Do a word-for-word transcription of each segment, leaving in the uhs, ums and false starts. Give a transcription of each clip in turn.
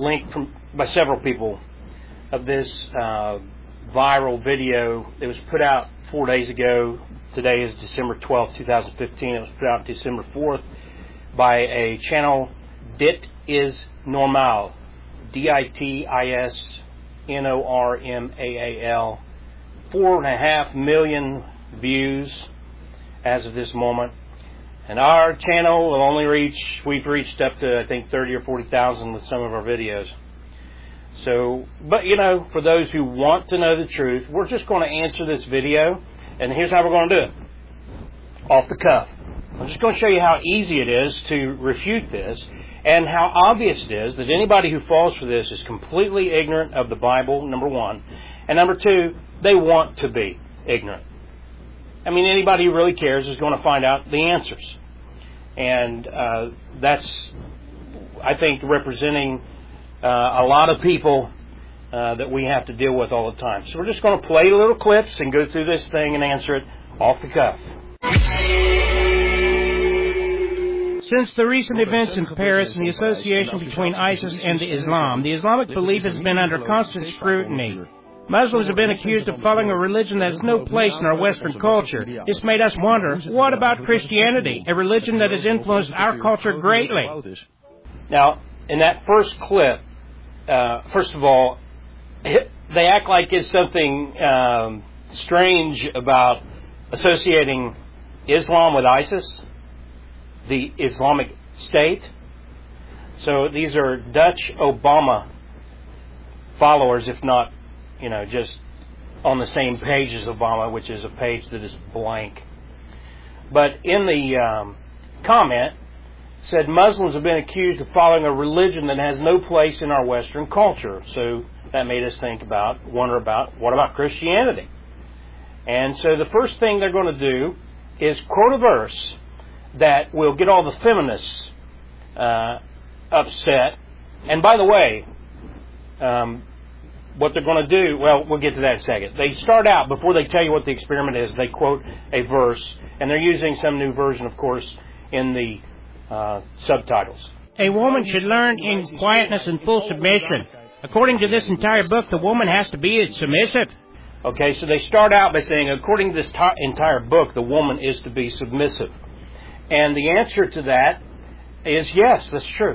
link from by several people of this uh, viral video that was put out four days ago. Today is December twelfth, twenty fifteen. It was put out December fourth by a channel, Dit is Normal, D I T I S N O R M A A L. Four and a half million views as of this moment. And our channel will only reach, we've reached up to, I think, thirty or forty thousand with some of our videos. So, but you know, for those who want to know the truth, we're just going to answer this video, and here's how we're going to do it. Off the cuff. I'm just going to show you how easy it is to refute this, and how obvious it is that anybody who falls for this is completely ignorant of the Bible, number one. And number two, they want to be ignorant. I mean, anybody who really cares is going to find out the answers. And uh, that's, I think, representing uh, a lot of people uh, that we have to deal with all the time. So we're just going to play little clips and go through this thing and answer it off the cuff. Since the recent events in Paris and the association between ISIS and Islam, the Islamic belief has been under constant scrutiny. Muslims have been accused of following a religion that has no place in our Western culture. This made us wonder, what about Christianity, a religion that has influenced our culture greatly? Now, in that first clip, uh, first of all, they act like it's something um, strange about associating Islam with ISIS, the Islamic State. So these are Dutch Obama followers, if not, you know, just on the same page as Obama, which is a page that is blank. But in the um, comment, said Muslims have been accused of following a religion that has no place in our Western culture. So that made us think about, wonder about, what about Christianity? And so the first thing they're going to do is quote a verse that will get all the feminists uh, upset. And by the way, um, what they're going to do, well, we'll get to that in a second. They start out, before they tell you what the experiment is, they quote a verse, and they're using some new version, of course, in the uh, subtitles. A woman should learn in quietness and full submission. According to this entire book, the woman has to be submissive. Okay, so they start out by saying, according to this t- entire book, the woman is to be submissive. And the answer to that is yes, that's true.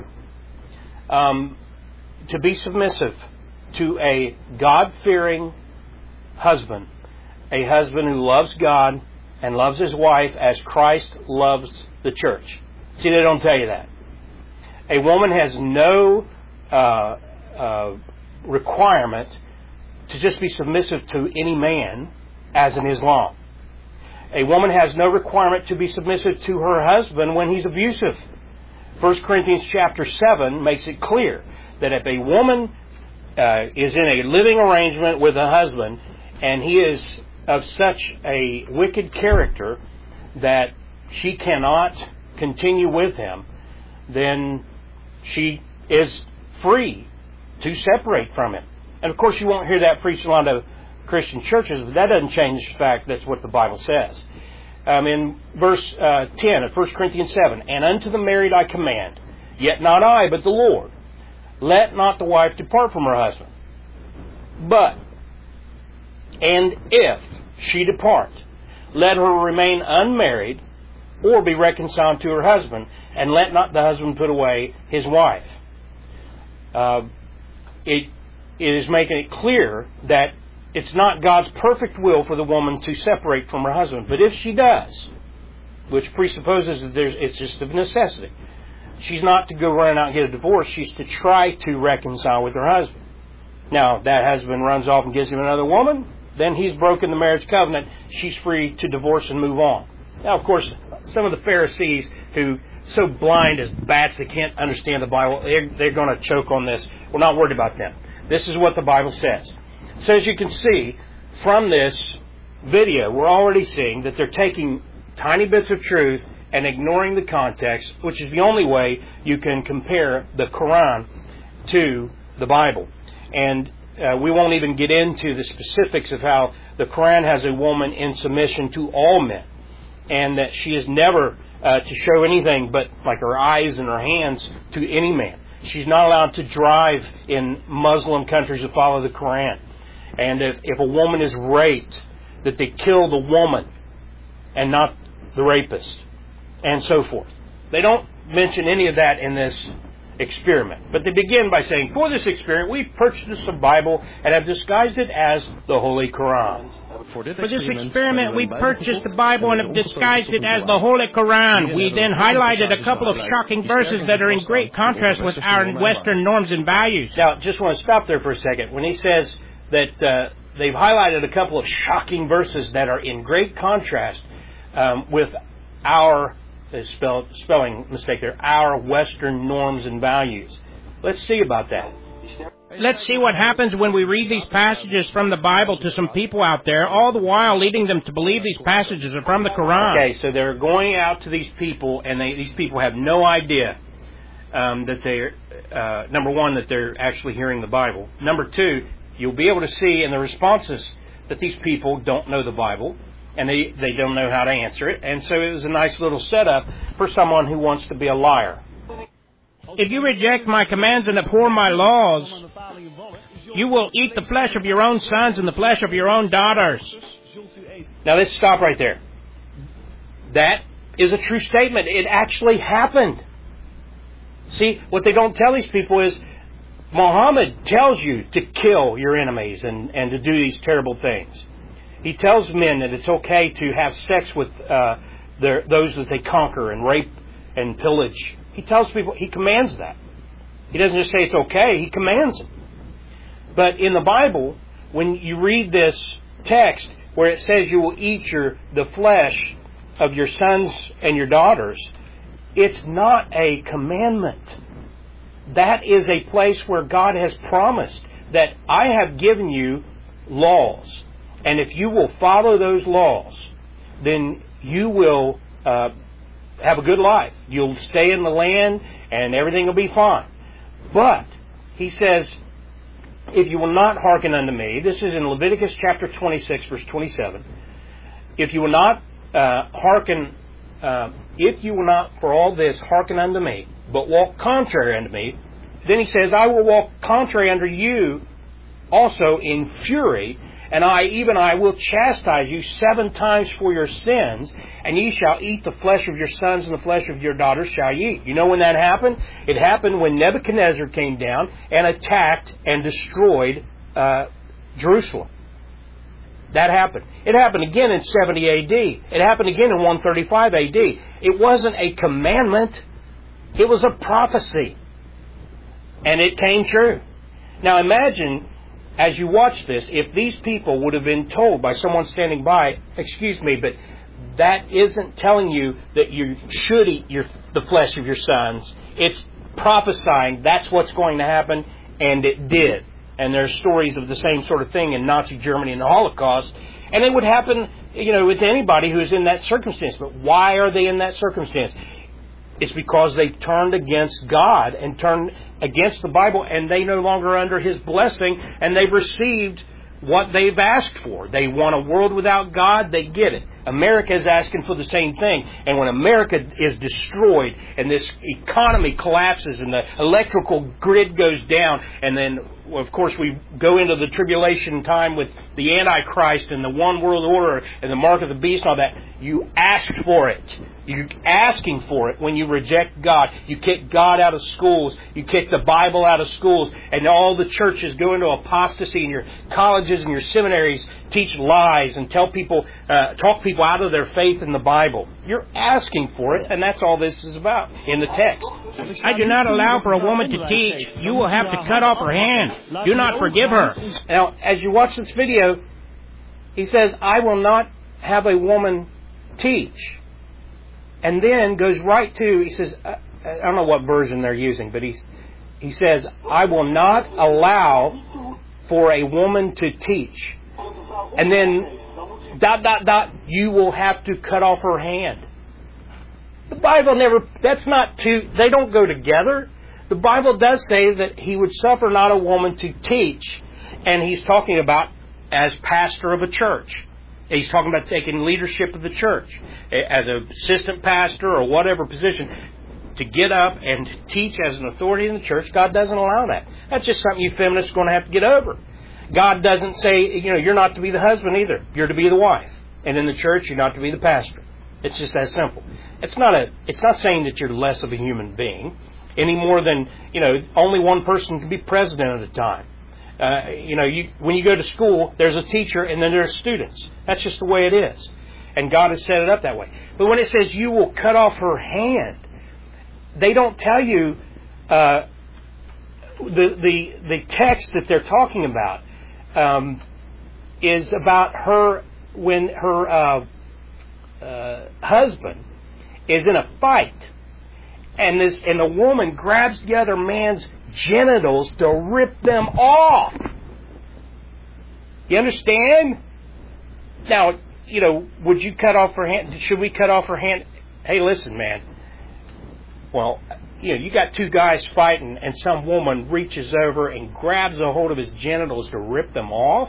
Um, to be submissive to a God-fearing husband, a husband who loves God and loves his wife as Christ loves the church. See, they don't tell you that. A woman has no uh, uh, requirement to just be submissive to any man, as in Islam. A woman has no requirement to be submissive to her husband when he's abusive. First Corinthians chapter seven makes it clear that if a woman uh, is in a living arrangement with a husband and he is of such a wicked character that she cannot continue with him, then she is free to separate from him. And of course you won't hear that preached in a lot of Christian churches, but that doesn't change the fact that's what the Bible says. Um, in verse uh, ten of First Corinthians seven, and unto the married I command, yet not I, but the Lord, let not the wife depart from her husband. But, and if she depart, let her remain unmarried, or be reconciled to her husband, and let not the husband put away his wife. Uh, it, it is making it clear that it's not God's perfect will for the woman to separate from her husband. But if she does, which presupposes that there's, it's just a necessity, she's not to go running out and get a divorce. She's to try to reconcile with her husband. Now, if that husband runs off and gives him another woman, then he's broken the marriage covenant. She's free to divorce and move on. Now, of course, some of the Pharisees who so blind as bats they can't understand the Bible, they're, they're going to choke on this. We're not worried about them. This is what the Bible says. So as you can see from this video, we're already seeing that they're taking tiny bits of truth and ignoring the context, which is the only way you can compare the Quran to the Bible. And uh, we won't even get into the specifics of how the Quran has a woman in submission to all men, and that she is never uh, to show anything but like her eyes and her hands to any man. she's not allowed to drive in Muslim countries that follow the Quran. And if, if a woman is raped, that they kill the woman and not the rapist, and so forth. They don't mention any of that in this experiment. But they begin by saying, for this experiment, we've purchased a Bible and have disguised it as the Holy Quran. For this experiment, we purchased the Bible and have disguised it as the Holy Quran. We then highlighted a couple of shocking verses that are in great contrast with our Western norms and values. Now, just want to stop there for a second. When he says that uh, they've highlighted a couple of shocking verses that are in great contrast um, with our Spell, spelling mistake there, our Western norms and values. Let's see about that. Let's see what happens when we read these passages from the Bible to some people out there, all the while leading them to believe these passages are from the Quran. Okay, so they're going out to these people, and they, these people have no idea um, that they're, uh, number one, that they're actually hearing the Bible. Number two, you'll be able to see in the responses that these people don't know the Bible. And they, they don't know how to answer it. And so it was a nice little setup for someone who wants to be a liar. If you reject my commands and abhor my laws, you will eat the flesh of your own sons and the flesh of your own daughters. Now let's stop right there. That is a true statement. It actually happened. See, what they don't tell these people is Muhammad tells you to kill your enemies and, and to do these terrible things. He tells men that it's okay to have sex with uh, their, those that they conquer and rape and pillage. He tells people, he commands that. He doesn't just say it's okay, he commands it. But in the Bible, when you read this text where it says you will eat your the flesh of your sons and your daughters, it's not a commandment. That is a place where God has promised that I have given you laws. And if you will follow those laws, then you will uh, have a good life. You'll stay in the land and everything will be fine. But, he says, if you will not hearken unto me, this is in Leviticus chapter twenty-six, verse twenty-seven. If you will not uh, hearken, uh, if you will not for all this hearken unto me, but walk contrary unto me, then he says, I will walk contrary unto you also in fury, and I, even I, will chastise you seven times for your sins, and ye shall eat the flesh of your sons and the flesh of your daughters shall ye eat. You know when that happened? It happened when Nebuchadnezzar came down and attacked and destroyed uh, Jerusalem. That happened. It happened again in seventy A D. It happened again in one thirty-five A D. It wasn't a commandment. It was a prophecy. And it came true. Now imagine, as you watch this, if these people would have been told by someone standing by, excuse me, but that isn't telling you that you should eat your, the flesh of your sons. It's prophesying that's what's going to happen, and it did. And there's stories of the same sort of thing in Nazi Germany and the Holocaust. And it would happen, you know, with anybody who's in that circumstance. But why are they in that circumstance? It's because they turned against God and turned against the Bible, and they no longer are under His blessing, and they've received what they've asked for. They want a world without God, they get it. America is asking for the same thing. And when America is destroyed and this economy collapses and the electrical grid goes down, and then, of course, we go into the tribulation time with the Antichrist and the one world order and the mark of the beast and all that, you ask for it. You're asking for it when you reject God. You kick God out of schools. You kick the Bible out of schools. And all the churches go into apostasy, and your colleges and your seminaries teach lies and tell people, uh, talk people out of their faith in the Bible. You're asking for it, and that's all this is about in the text. I do not allow for a woman to teach. You will have to cut off her hand. Do not forgive her. Now, as you watch this video, he says, I will not have a woman teach. And then goes right to, he says, I don't know what version they're using, but he's, he says, I will not allow for a woman to teach. And then, dot, dot, dot, you will have to cut off her hand. The Bible never, that's not two, they don't go together. The Bible does say that He would suffer not a woman to teach. And He's talking about as pastor of a church. He's talking about taking leadership of the church as an assistant pastor or whatever position. to get up and to teach as an authority in the church, God doesn't allow that. That's just something you feminists are going to have to get over. God doesn't say, you know, you're not to be the husband either. You're to be the wife. And in the church, you're not to be the pastor. It's just that simple. It's not a. It's not saying that you're less of a human being any more than, you know, only one person can be president at a time. Uh, you know, you, when you go to school, there's a teacher and then there's students. That's just the way it is. And God has set it up that way. But when it says you will cut off her hand, they don't tell you uh, the the the text that they're talking about um, is about her when her uh, uh, husband is in a fight, and this and the woman grabs the other man's genitals to rip them off. You understand? Now, you know, would you cut off her hand? Should we cut off her hand? Hey, listen, man. Well, you know, you got two guys fighting, and some woman reaches over and grabs a hold of his genitals to rip them off.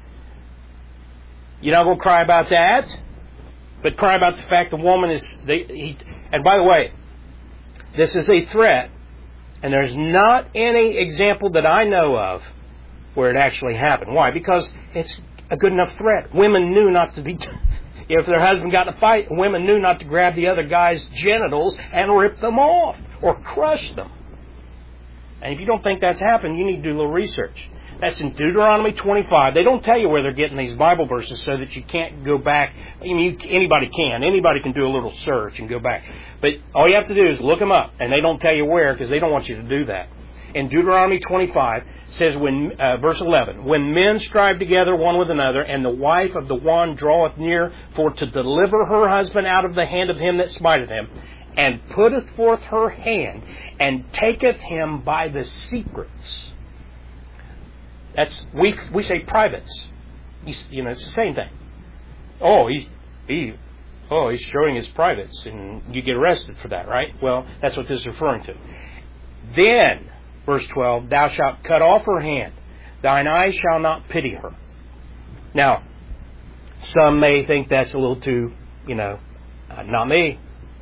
You're not going to cry about that, but cry about the fact the woman is. They, he, and by the way, this is a threat, and there's not any example that I know of where it actually happened. Why? Because it's a good enough threat. Women knew not to be. If their husband got in a fight, women knew not to grab the other guy's genitals and rip them off or crush them. And if you don't think that's happened, you need to do a little research. That's in Deuteronomy twenty-five. They don't tell you where they're getting these Bible verses so that you can't go back. I mean, you, anybody can. Anybody can do a little search and go back. But all you have to do is look them up. And they don't tell you where because they don't want you to do that. In Deuteronomy twenty-five, says, when uh, verse eleven, when men strive together one with another, and the wife of the one draweth near for to deliver her husband out of the hand of him that smiteth him, and putteth forth her hand, and taketh him by the secrets. That's, we we say privates. He's, you know, it's the same thing. Oh, he, he, oh, he's showing his privates, and you get arrested for that, right? Well, that's what this is referring to. Then, verse twelve, thou shalt cut off her hand, thine eye shall not pity her. Now, some may think that's a little too, you know, uh, not me.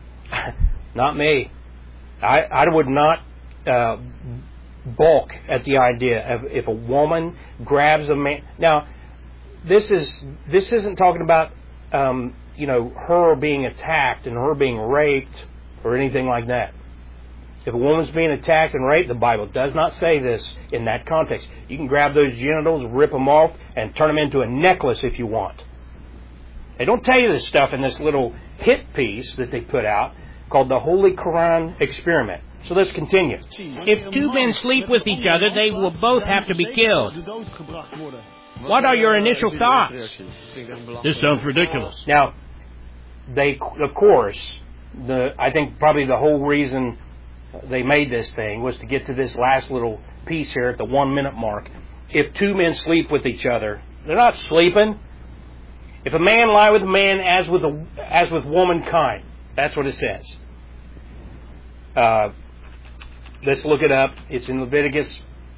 Not me. I, I would not uh, balk at the idea of if a woman grabs a man. Now, this is this isn't talking about um, you know, her being attacked and her being raped or anything like that. If a woman's being attacked and raped, the Bible does not say this in that context. You can grab those genitals, rip them off, and turn them into a necklace if you want. They don't tell you this stuff in this little hit piece that they put out called the Holy Quran Experiment. So let's continue. If two men sleep with each other, they will both have to be killed. What are your initial thoughts? This sounds ridiculous. Now, they, of course, the I think probably the whole reason they made this thing was to get to this last little piece here at the one minute mark. If two men sleep with each other, they're not sleeping. If a man lie with a man as with a, as with womankind, that's what it says. Uh, let's look it up. It's in Leviticus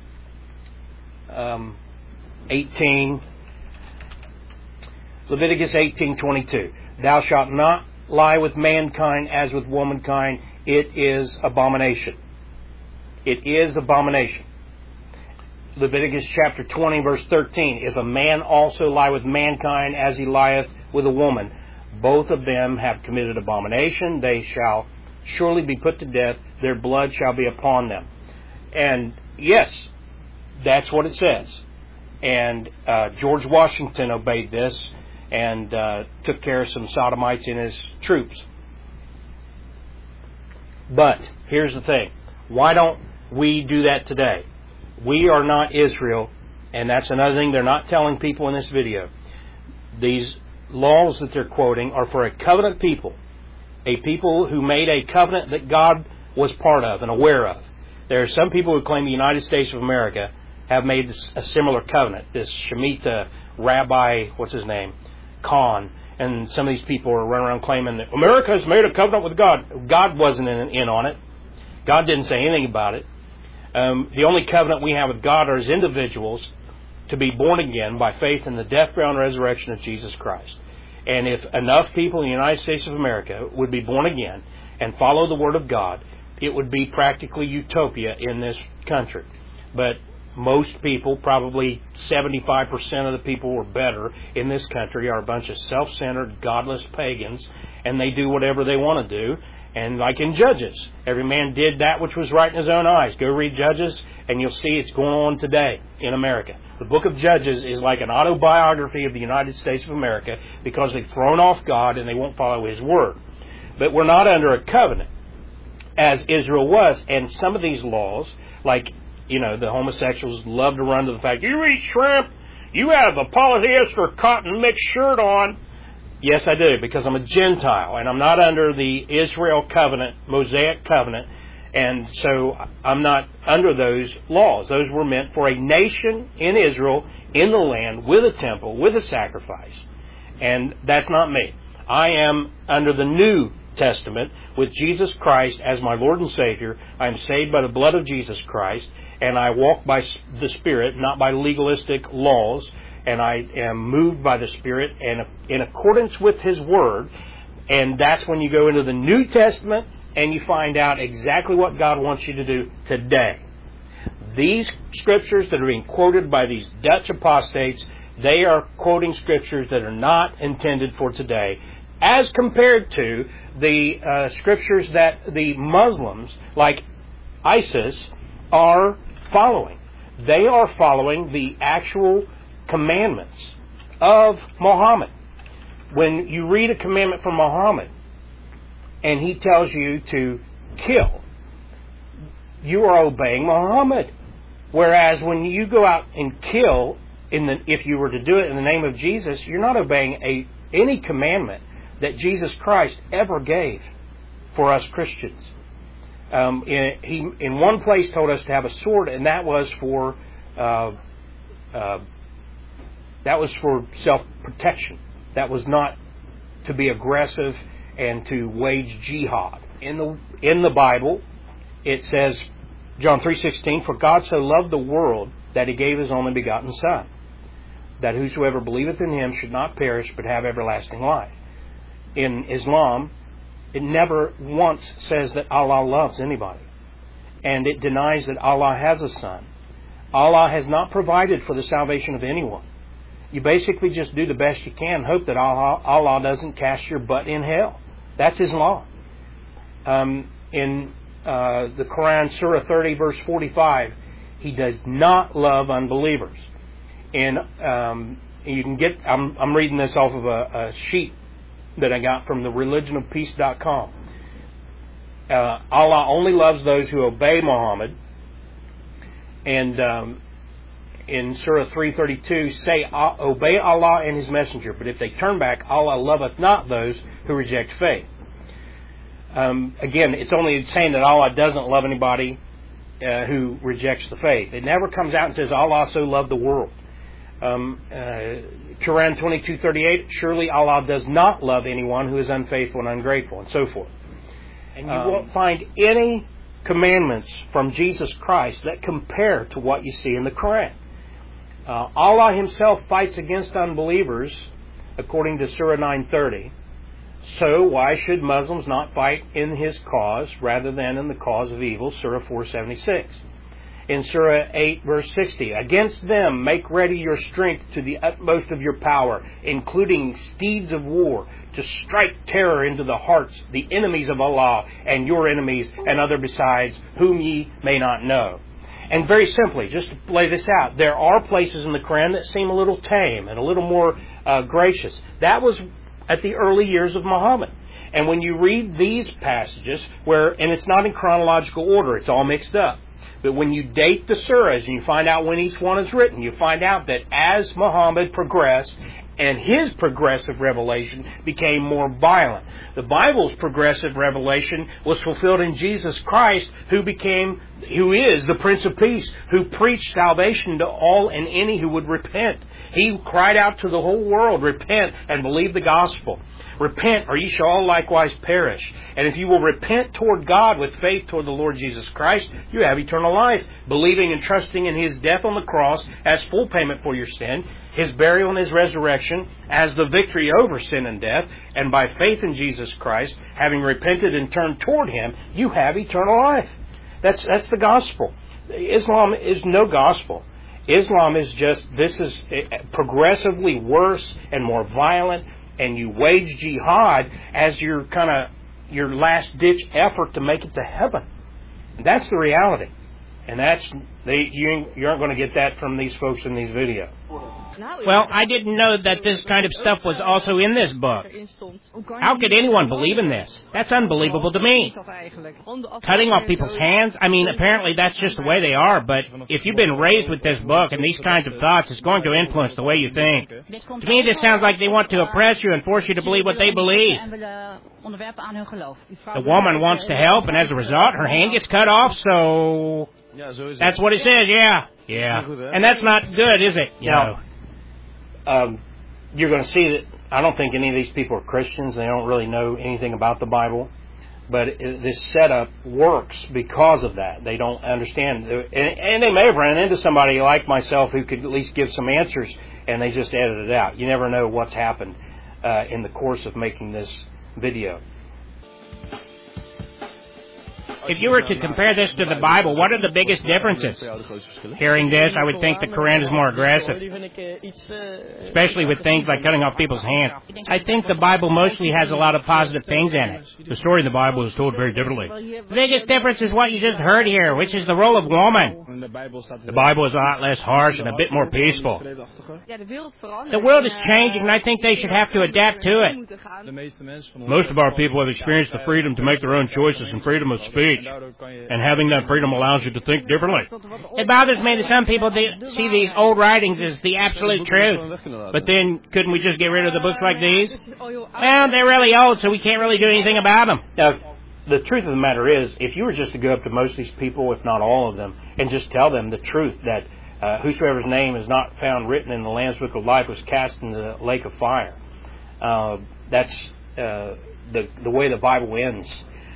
um, eighteen. Leviticus eighteen twenty-two. Thou shalt not lie with mankind as with womankind. It is abomination. It is abomination. Leviticus chapter twenty, verse thirteen. If a man also lie with mankind as he lieth with a woman, both of them have committed abomination. They shall surely be put to death. Their blood shall be upon them. And yes, that's what it says. And uh, George Washington obeyed this and uh, took care of some sodomites in his troops. But here's the thing. Why don't we do that today? We are not Israel, and that's another thing they're not telling people in this video. These laws that they're quoting are for a covenant people, a people who made a covenant that God was part of and aware of. There are some people who claim the United States of America have made a similar covenant. This Shemitah Rabbi, what's his name, Khan, and some of these people are running around claiming that America has made a covenant with God. God wasn't in, in on it. God didn't say anything about it. Um, the only covenant we have with God are as individuals to be born again by faith in the death, burial, and resurrection of Jesus Christ. And if enough people in the United States of America would be born again and follow the Word of God, it would be practically utopia in this country. But most people, probably seventy-five percent of the people or better in this country, are a bunch of self-centered, godless pagans, and they do whatever they want to do. And like in Judges, every man did that which was right in his own eyes. Go read Judges, and you'll see it's going on today in America. The book of Judges is like an autobiography of the United States of America because they've thrown off God and they won't follow His Word. But we're not under a covenant, as Israel was. And some of these laws, like, you know, the homosexuals love to run to the fact, you eat shrimp, you have a polyester cotton mixed shirt on. Yes, I do, because I'm a Gentile, and I'm not under the Israel covenant, Mosaic covenant, and so I'm not under those laws. Those were meant for a nation in Israel, in the land, with a temple, with a sacrifice. And that's not me. I am under the New Testament with Jesus Christ as my Lord and Savior. I am saved by the blood of Jesus Christ, and I walk by the Spirit, not by legalistic laws. And I am moved by the Spirit and in accordance with His Word. And that's when you go into the New Testament and you find out exactly what God wants you to do today. These scriptures that are being quoted by these Dutch apostates, they are quoting scriptures that are not intended for today, as compared to the uh, scriptures that the Muslims, like ISIS, are following. They are following the actual commandments of Muhammad. When you read a commandment from Muhammad and he tells you to kill, you are obeying Muhammad. Whereas when you go out and kill, in the, if you were to do it in the name of Jesus, you're not obeying a, any commandment that Jesus Christ ever gave for us Christians. Um, in, he, in one place, told us to have a sword, and that was for uh, uh, That was for self-protection. That was not to be aggressive and to wage jihad. In the in the Bible, it says, John three sixteen, for God so loved the world that He gave His only begotten Son, that whosoever believeth in Him should not perish but have everlasting life. In Islam, it never once says that Allah loves anybody. And it denies that Allah has a son. Allah has not provided for the salvation of anyone. You basically just do the best you can, hope that Allah, Allah doesn't cast your butt in hell. That's His law. Um, in uh, the Quran, Surah thirty, verse forty-five, He does not love unbelievers. And um, you can get, I'm, I'm reading this off of a, a sheet that I got from the religion of peace dot com. Uh, Allah only loves those who obey Muhammad. And um, in Surah three thirty-two, say, obey Allah and His messenger, but if they turn back, Allah loveth not those who reject faith. Um, again, it's only saying that Allah doesn't love anybody uh, who rejects the faith. It never comes out and says Allah so loved the world. Um, uh, Quran twenty-two thirty-eight, surely Allah does not love anyone who is unfaithful and ungrateful, and so forth. And you um, won't find any commandments from Jesus Christ that compare to what you see in the Quran. Uh, Allah Himself fights against unbelievers, according to Surah nine thirty. So why should Muslims not fight in His cause rather than in the cause of evil? Surah four seventy-six. In Surah eight, verse sixty, against them make ready your strength to the utmost of your power, including steeds of war, to strike terror into the hearts, the enemies of Allah, and your enemies, and other besides, whom ye may not know. And very simply, just to lay this out, there are places in the Quran that seem a little tame and a little more uh, gracious. That was at the early years of Muhammad. And when you read these passages, where, and it's not in chronological order, it's all mixed up. But when you date the surahs and you find out when each one is written, you find out that as Muhammad progressed and his progressive revelation became more violent. The Bible's progressive revelation was fulfilled in Jesus Christ, who became, who is the Prince of Peace, who preached salvation to all and any who would repent. He cried out to the whole world, repent and believe the gospel. Repent, or ye shall all likewise perish. And if you will repent toward God with faith toward the Lord Jesus Christ, you have eternal life, believing and trusting in His death on the cross as full payment for your sin, His burial and His resurrection as the victory over sin and death, and by faith in Jesus Christ, having repented and turned toward Him, you have eternal life. That's that's the gospel. Islam is no gospel. Islam is just, this is progressively worse and more violent, and you wage jihad as your kind of your last-ditch effort to make it to heaven. And that's the reality. And that's they, you, you aren't going to get that from these folks in these videos. Well, I didn't know that this kind of stuff was also in this book. How could anyone believe in this? That's unbelievable to me. Cutting off people's hands? I mean, apparently that's just the way they are, but if you've been raised with this book and these kinds of thoughts, it's going to influence the way you think. To me, this sounds like they want to oppress you and force you to believe what they believe. The woman wants to help, and as a result, her hand gets cut off, so... That's what it says, yeah. Yeah. And that's not good, is it? You know. Um, you're going to see that I don't think any of these people are Christians. They don't really know anything about the Bible. But it, this setup works because of that. They don't understand. And, and they may have run into somebody like myself who could at least give some answers, and they just edit it out. You never know what's happened uh, in the course of making this video. If you were to compare this to the Bible, what are the biggest differences? Hearing this, I would think the Quran is more aggressive, especially with things like cutting off people's hands. I think the Bible mostly has a lot of positive things in it. The story in the Bible is told very differently. The biggest difference is what you just heard here, which is the role of woman. The Bible is a lot less harsh and a bit more peaceful. The world is changing, and I think they should have to adapt to it. Most of our people have experienced the freedom to make their own choices and freedom of speech. And having that freedom allows you to think differently. It bothers me that some people see these old writings as the absolute truth. But then, couldn't we just get rid of the books like these? Well, they're really old, so we can't really do anything about them. Now, the truth of the matter is, if you were just to go up to most of these people, if not all of them, and just tell them the truth, that uh, whosoever's name is not found written in the Lamb's Book of Life was cast into the lake of fire. Uh, that's uh, the the way the Bible ends.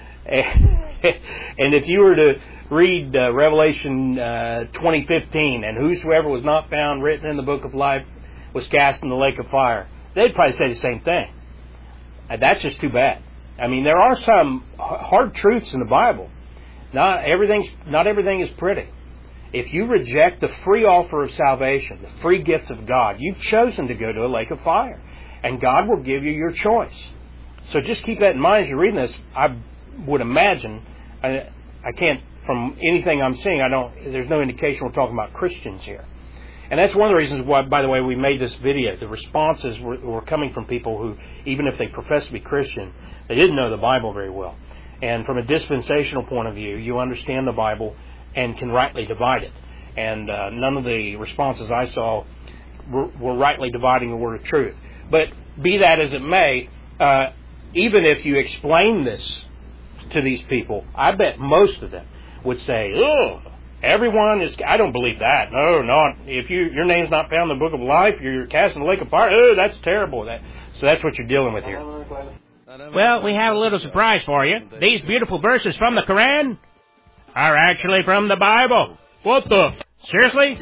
And if you were to read uh, Revelation uh, twenty fifteen, and whosoever was not found written in the book of life was cast in the lake of fire, they'd probably say the same thing. And that's just too bad. I mean, there are some hard truths in the Bible. Not everything's not everything is pretty. If you reject the free offer of salvation, the free gift of God, you've chosen to go to a lake of fire, and God will give you your choice. So just keep that in mind as you're reading this. I would imagine, I, I can't, from anything I'm seeing, I don't, there's no indication we're talking about Christians here. And that's one of the reasons why, by the way, we made this video. The responses were, were coming from people who, even if they profess to be Christian, they didn't know the Bible very well. And from a dispensational point of view, you understand the Bible and can rightly divide it. And uh, none of the responses I saw were, were rightly dividing the word of truth. But be that as it may, uh, even if you explain this to these people, I bet most of them would say, "Oh, everyone is." I don't believe that. No, not if you your name's not found in the book of life, you're cast in the lake of fire. Oh, that's terrible. That so that's what you're dealing with here. Well, we have a little surprise for you. These beautiful verses from the Quran are actually from the Bible. What the? Seriously?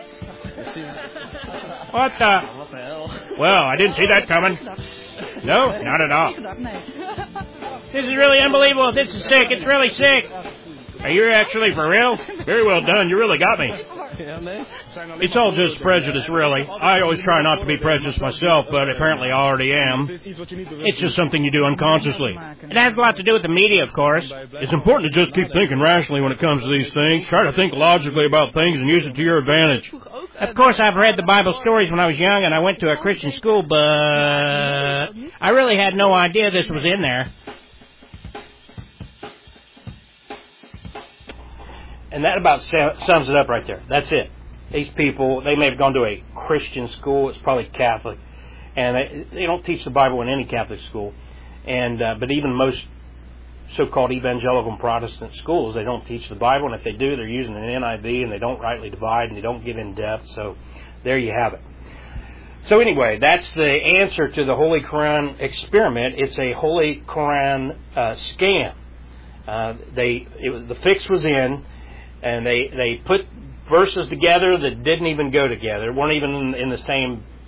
What the? Well, I didn't see that coming. No, not at all. This is really unbelievable. This is sick. It's really sick. Are you actually for real? Very well done. You really got me. It's all just prejudice, really. I always try not to be prejudiced myself, but apparently I already am. It's just something you do unconsciously. It has a lot to do with the media, of course. It's important to just keep thinking rationally when it comes to these things. Try to think logically about things and use it to your advantage. Of course, I've read the Bible stories when I was young, and I went to a Christian school, but I really had no idea this was in there. And that about sums it up right there. That's it. These people, they may have gone to a Christian school. It's probably Catholic. And they, they don't teach the Bible in any Catholic school. And uh, but even most so-called evangelical and Protestant schools, they don't teach the Bible. And if they do, they're using an N I V, and they don't rightly divide, and they don't get in depth. So there you have it. So anyway, that's the answer to the Holy Quran experiment. It's a Holy Quran uh, scam. Uh, they it was, the fix was in. And they, they put verses together that didn't even go together, weren't even in, in the same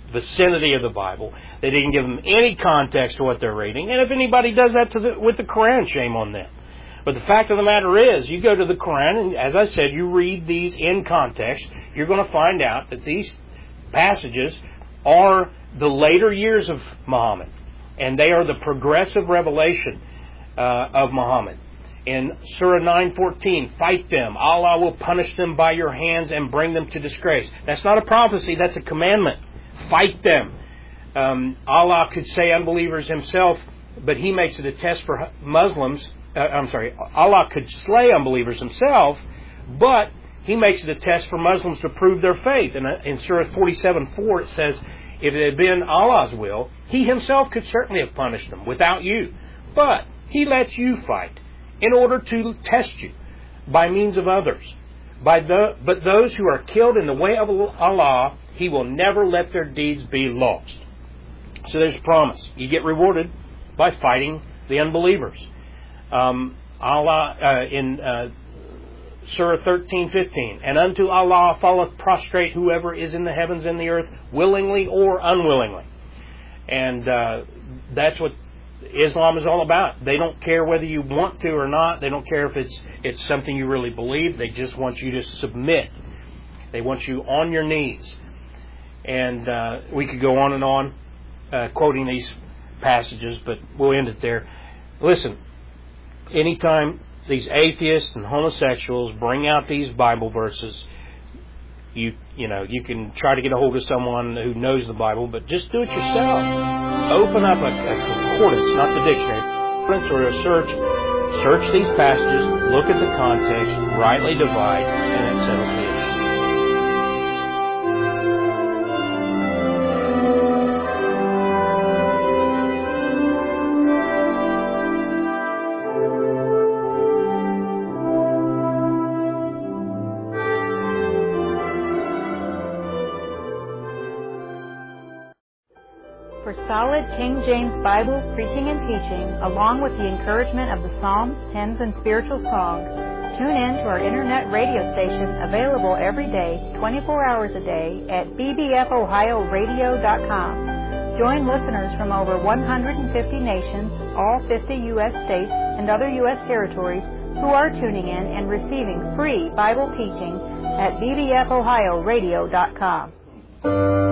vicinity of the Bible. They didn't give them any context to what they're reading. And if anybody does that to the, with the Quran, shame on them. But the fact of the matter is, you go to the Quran, and as I said, you read these in context, you're going to find out that these passages are the later years of Muhammad. And they are the progressive revelation uh, of Muhammad. In Surah nine fourteen, fight them. Allah will punish them by your hands and bring them to disgrace. That's not a prophecy, that's a commandment. Fight them. Um, Allah could say unbelievers himself, but He makes it a test for Muslims. Uh, I'm sorry, Allah could slay unbelievers himself, but He makes it a test for Muslims to prove their faith. And in Surah forty-seven four it says, if it had been Allah's will, He Himself could certainly have punished them without you. But He lets you fight in order to test you by means of others. By the, but those who are killed in the way of Allah, He will never let their deeds be lost. So there's a promise. You get rewarded by fighting the unbelievers. Um, Allah, uh, in uh, Surah thirteen fifteen, and unto Allah falleth prostrate whoever is in the heavens and the earth, willingly or unwillingly. And uh, that's what Islam is all about. They don't care whether you want to or not. They don't care if it's it's something you really believe. They just want you to submit. They want you on your knees. And uh, we could go on and on uh, quoting these passages, but we'll end it there. Listen, anytime these atheists and homosexuals bring out these Bible verses, you you know, you can try to get a hold of someone who knows the Bible, but just do it yourself. Open up a, a concordance, not the dictionary, or a search. Search these passages, look at the context, rightly divide, and it settles the issue. For solid King James Bible preaching and teaching, along with the encouragement of the Psalms, hymns, and spiritual songs, tune in to our internet radio station available every day, twenty-four hours a day, at b b f ohio radio dot com. Join listeners from over one hundred fifty nations, all fifty U S states, and other U S territories who are tuning in and receiving free Bible teaching at b b f ohio radio dot com.